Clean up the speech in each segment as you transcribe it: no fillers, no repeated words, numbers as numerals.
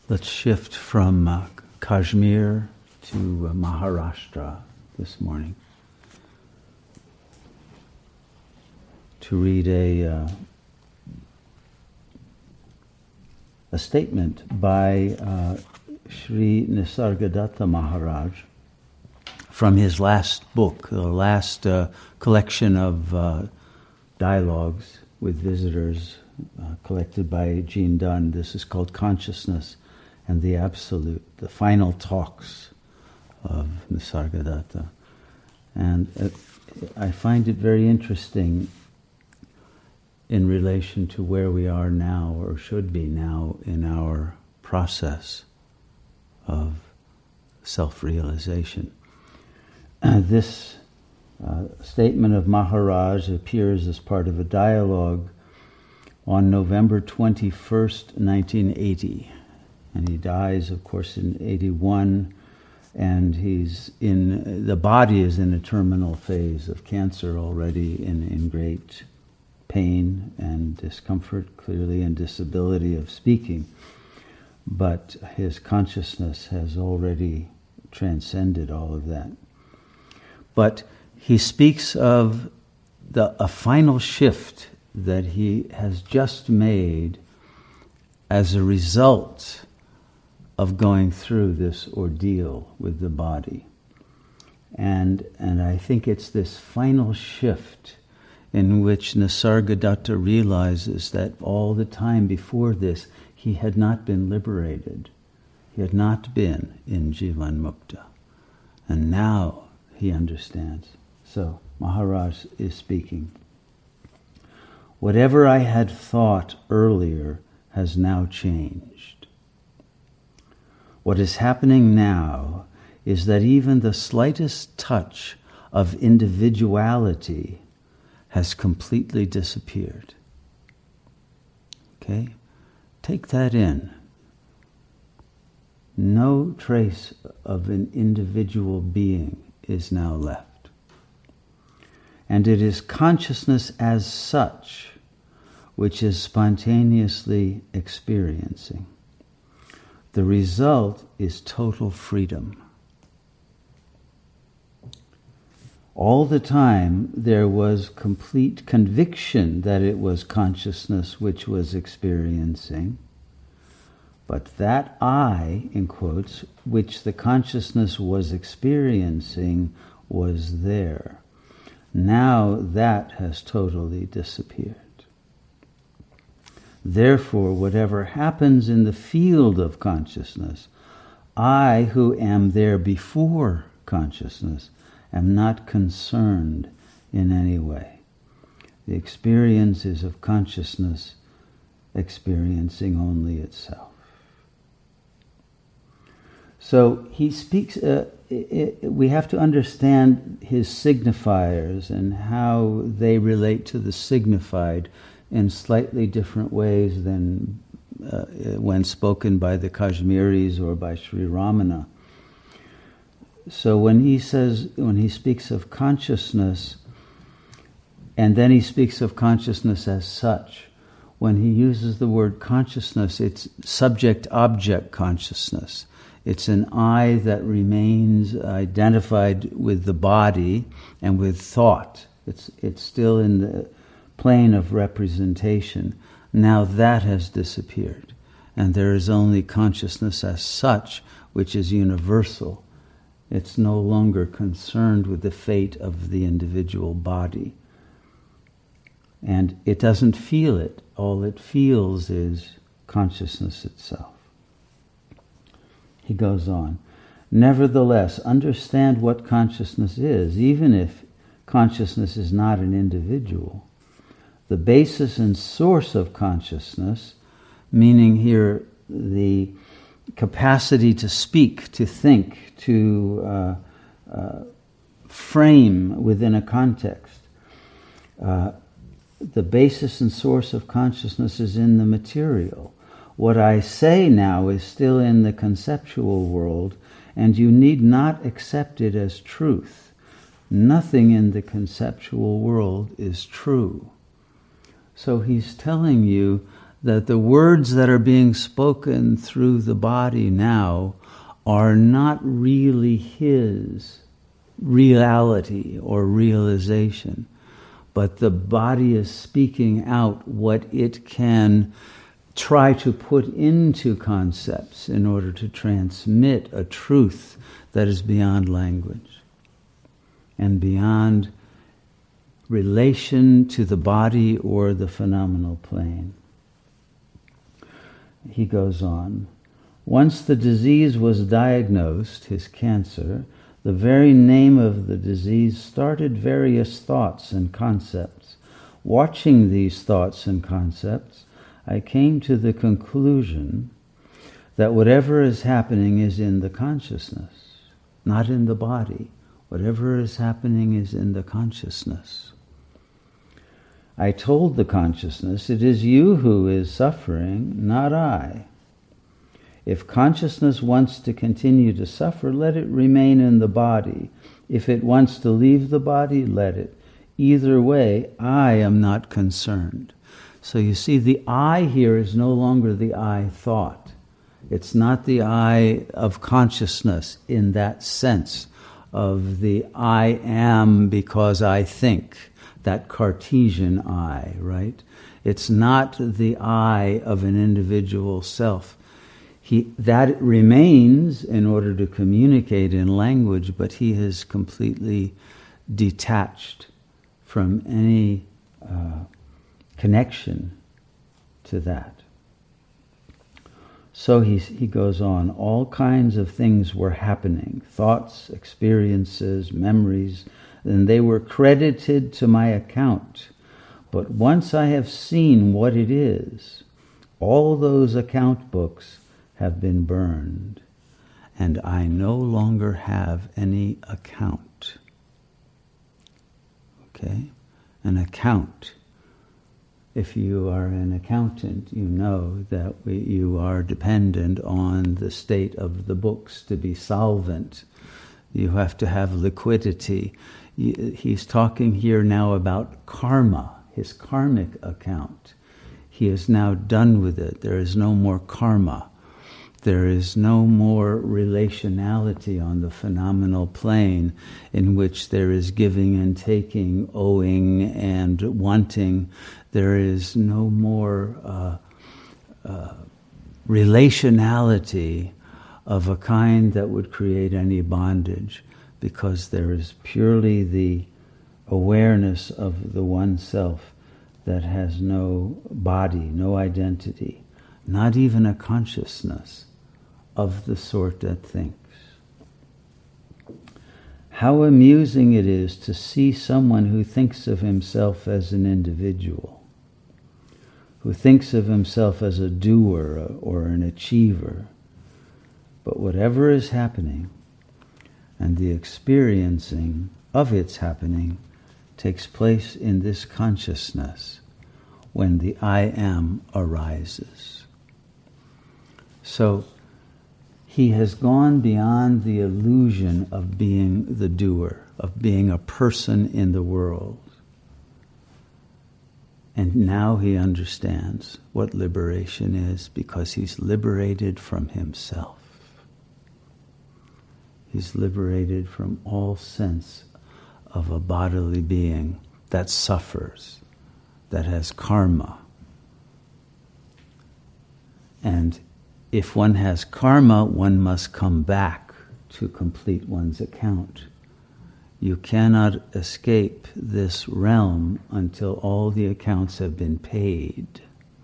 Let's shift from Kashmir to Maharashtra this morning to read a statement by Sri Nisargadatta Maharaj from his last book, the last collection of dialogues with visitors collected by Jean Dunn. This is called Consciousness and the Absolute, the final talks of Nisargadatta. And I find it very interesting in relation to where we are now, or should be now, in our process of self-realization. This statement of Maharaj appears as part of a dialogue on November 21st, 1980. And he dies, of course, in 81, and the body is in a terminal phase of cancer already, in great pain and discomfort, clearly, and disability of speaking. But his consciousness has already transcended all of that. But he speaks of a final shift that he has just made as a result of going through this ordeal with the body. And I think it's this final shift in which Nisargadatta realizes that all the time before this, he had not been liberated. He had not been in Jivan Mukta. And now he understands. So, Maharaj is speaking. Whatever I had thought earlier has now changed. What is happening now is that even the slightest touch of individuality has completely disappeared. Okay? Take that in. No trace of an individual being is now left. And it is consciousness as such which is spontaneously experiencing. The result is total freedom. All the time there was complete conviction that it was consciousness which was experiencing, but that I, in quotes, which the consciousness was experiencing was there. Now that has totally disappeared. Therefore, whatever happens in the field of consciousness, I, who am there before consciousness, am not concerned in any way. The experience is of consciousness experiencing only itself. So he speaks, we have to understand his signifiers and how they relate to the signified in slightly different ways than when spoken by the Kashmiris or by Sri Ramana. So when he speaks of consciousness, and then he speaks of consciousness as such, when he uses the word consciousness, it's subject-object consciousness. It's an I that remains identified with the body and with thought. It's still in the plane of representation. Now that has disappeared, and there is only consciousness as such, which is universal. It's no longer concerned with the fate of the individual body. And it doesn't feel it. All it feels is consciousness itself. He goes on. Nevertheless, understand what consciousness is, even if consciousness is not an individual. The basis and source of consciousness, meaning here the capacity to speak, to think, to frame within a context. The basis and source of consciousness is in the material. What I say now is still in the conceptual world, and you need not accept it as truth. Nothing in the conceptual world is true. So he's telling you that the words that are being spoken through the body now are not really his reality or realization, but the body is speaking out what it can try to put into concepts in order to transmit a truth that is beyond language and beyond relation to the body or the phenomenal plane. He goes on. Once the disease was diagnosed, his cancer, the very name of the disease started various thoughts and concepts. Watching these thoughts and concepts, I came to the conclusion that whatever is happening is in the consciousness, not in the body. Whatever is happening is in the consciousness. I told the consciousness, it is you who is suffering, not I. If consciousness wants to continue to suffer, let it remain in the body. If it wants to leave the body, let it. Either way, I am not concerned. So you see, the I here is no longer the I thought. It's not the I of consciousness in that sense of the I am because I think, that Cartesian I, right? It's not the I of an individual self. That remains in order to communicate in language, but he is completely detached from any connection to that. So he goes on, all kinds of things were happening, thoughts, experiences, memories, and they were credited to my account. But once I have seen what it is, all those account books have been burned, and I no longer have any account. Okay? An account. If you are an accountant, you know that you are dependent on the state of the books to be solvent. You have to have liquidity. He's talking here now about karma, his karmic account. He is now done with it. There is no more karma. There is no more relationality on the phenomenal plane in which there is giving and taking, owing and wanting. There is no more relationality of a kind that would create any bondage, because there is purely the awareness of the one self that has no body, no identity, not even a consciousness of the sort that thinks. How amusing it is to see someone who thinks of himself as an individual, who thinks of himself as a doer or an achiever. But whatever is happening, and the experiencing of its happening, takes place in this consciousness when the I am arises. So he has gone beyond the illusion of being the doer, of being a person in the world. And now he understands what liberation is, because he's liberated from himself. He's liberated from all sense of a bodily being that suffers, that has karma. And if one has karma, one must come back to complete one's account. You cannot escape this realm until all the accounts have been paid.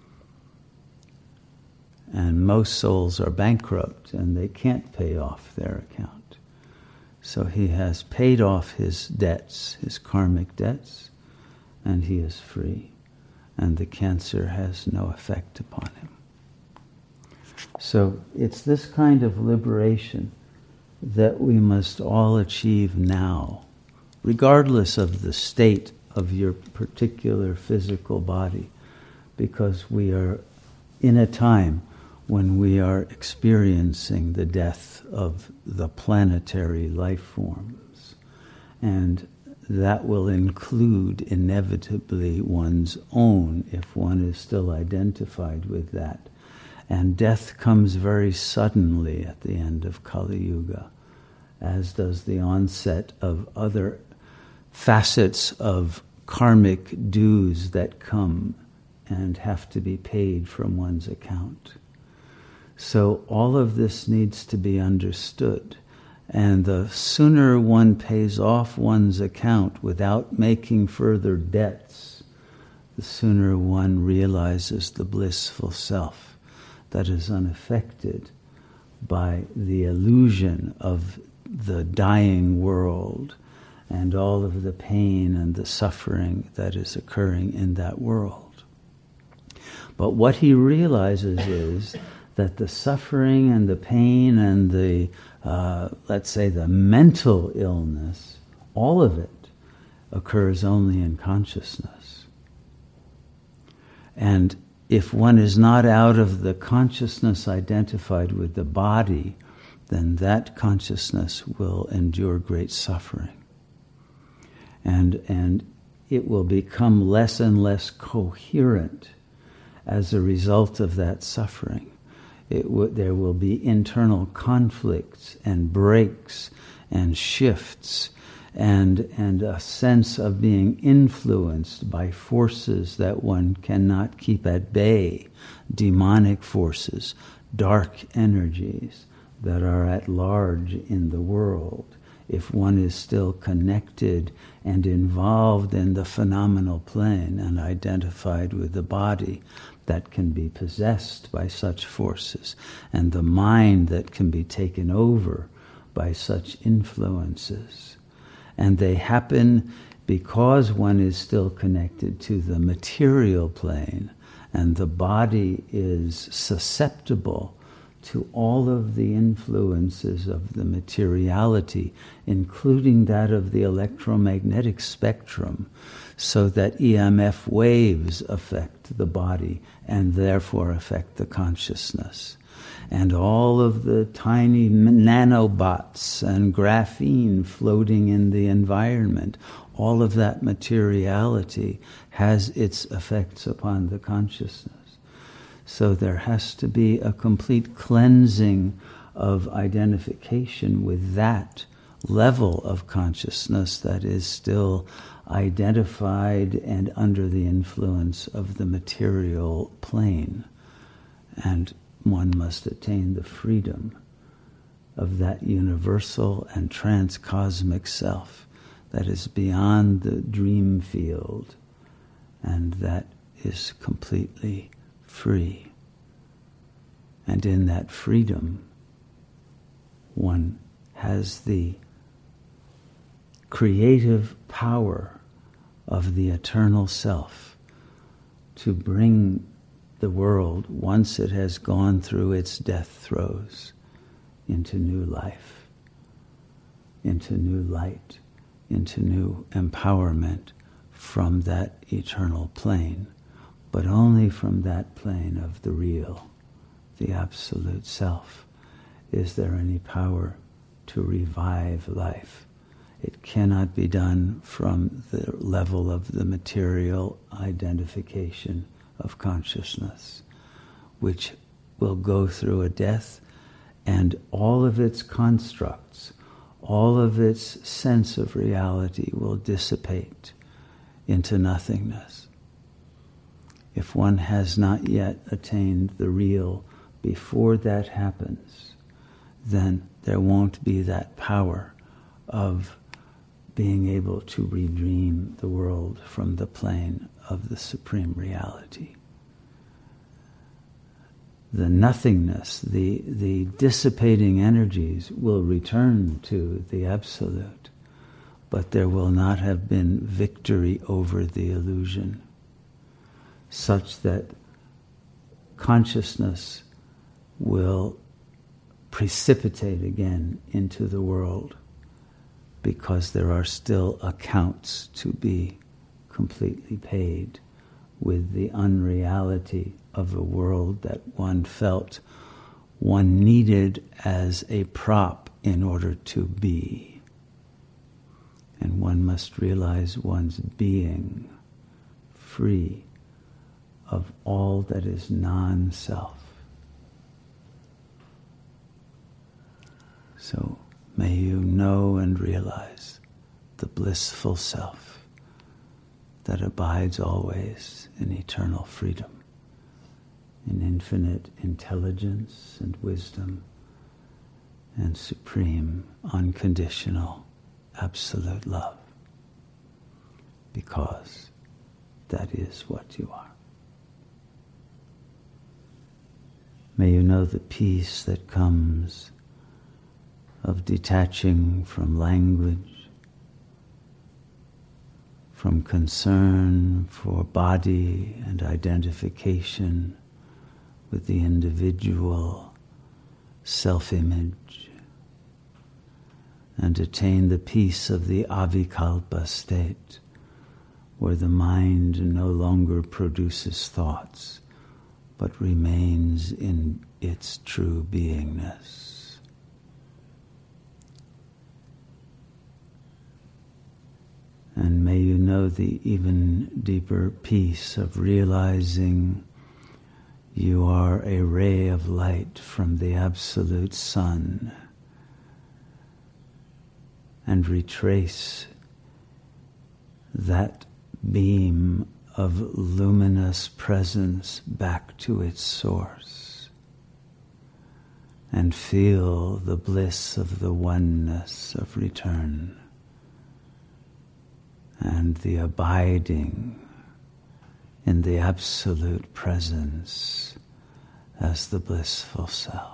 And most souls are bankrupt and they can't pay off their account. So he has paid off his debts, his karmic debts, and he is free. And the cancer has no effect upon him. So it's this kind of liberation that we must all achieve now, regardless of the state of your particular physical body, because we are in a time when we are experiencing the death of the planetary life forms. And that will include inevitably one's own if one is still identified with that. And death comes very suddenly at the end of Kali Yuga, as does the onset of other facets of karmic dues that come and have to be paid from one's account. So all of this needs to be understood. And the sooner one pays off one's account without making further debts, the sooner one realizes the blissful self that is unaffected by the illusion of the dying world and all of the pain and the suffering that is occurring in that world. But what he realizes is that the suffering and the pain and the, let's say, the mental illness, all of it occurs only in consciousness. And if one is not out of the consciousness identified with the body, then that consciousness will endure great suffering. And it will become less and less coherent as a result of that suffering. There will be internal conflicts and breaks and shifts and a sense of being influenced by forces that one cannot keep at bay, demonic forces, dark energies that are at large in the world, if one is still connected and involved in the phenomenal plane and identified with the body that can be possessed by such forces, and the mind that can be taken over by such influences. And they happen because one is still connected to the material plane, and the body is susceptible to all of the influences of the materiality, including that of the electromagnetic spectrum, so that EMF waves affect the body and therefore affect the consciousness. And all of the tiny nanobots and graphene floating in the environment, all of that materiality has its effects upon the consciousness. So there has to be a complete cleansing of identification with that level of consciousness that is still identified and under the influence of the material plane. And one must attain the freedom of that universal and transcosmic self that is beyond the dream field and that is completely free. And in that freedom, one has the creative power of the eternal self to bring the world, once it has gone through its death throes, into new life, into new light, into new empowerment from that eternal plane, but only from that plane of the real, the absolute self, is there any power to revive life. It cannot be done from the level of the material identification of consciousness, which will go through a death, and all of its constructs, all of its sense of reality will dissipate into nothingness. If one has not yet attained the real before that happens, then there won't be that power of being able to redream the world from the plane of the supreme reality. The nothingness, the dissipating energies will return to the absolute, but there will not have been victory over the illusion, such that consciousness will precipitate again into the world, because there are still accounts to be completely paid with the unreality of a world that one felt one needed as a prop in order to be. And one must realize one's being free of all that is non-self. So may you know and realize the blissful self that abides always in eternal freedom, in infinite intelligence and wisdom, and supreme, unconditional, absolute love, because that is what you are. May you know the peace that comes of detaching from language, from concern for body and identification with the individual self-image, and attain the peace of the avikalpa state, where the mind no longer produces thoughts, but remains in its true beingness. And may you know the even deeper peace of realizing you are a ray of light from the Absolute Sun, and retrace that beam of luminous presence back to its source, and feel the bliss of the oneness of return and the abiding in the absolute presence as the blissful self.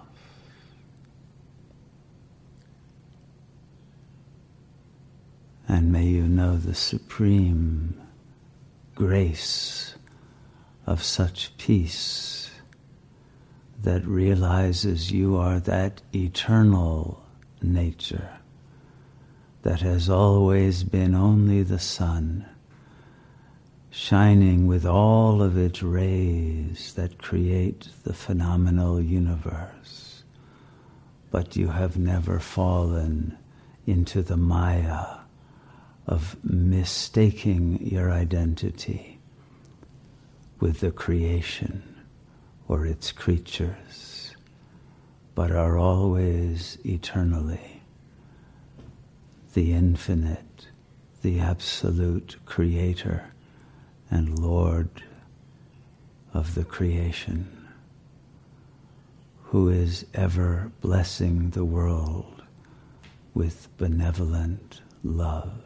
And may you know the supreme grace of such peace that realizes you are that eternal nature that has always been only the sun, shining with all of its rays that create the phenomenal universe. But you have never fallen into the maya of mistaking your identity with the creation or its creatures, but are always eternally the infinite, the absolute creator and Lord of the creation, who is ever blessing the world with benevolent love.